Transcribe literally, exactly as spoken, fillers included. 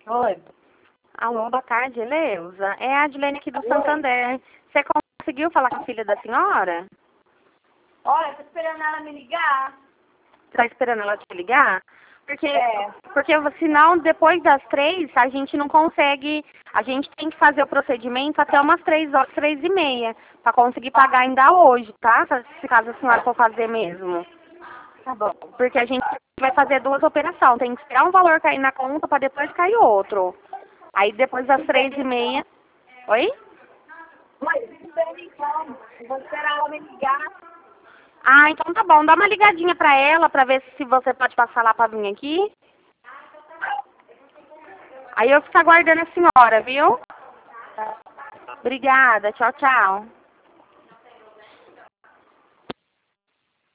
Oi. Alô, boa tarde, Eleusa. É a Adilene aqui do Santander. Você conseguiu falar com a filha da senhora? Olha, tô esperando ela me ligar. Tá esperando ela te ligar? Porque, É. porque senão, depois das três, a gente não consegue... A gente tem que fazer o procedimento até umas três horas, três e meia, pra conseguir pagar ainda hoje, tá? Se caso a senhora for fazer mesmo. Tá bom. Porque a gente vai fazer duas operações. Tem que esperar um valor cair na conta pra depois cair outro. Aí depois das três e meia... Oi? Mas espera então. Eu vou esperar ela me ligar. Ah, então tá bom. Dá uma ligadinha pra ela pra ver se você pode passar lá pra vir aqui. Aí eu fico aguardando a senhora, viu? Obrigada. Tchau, tchau.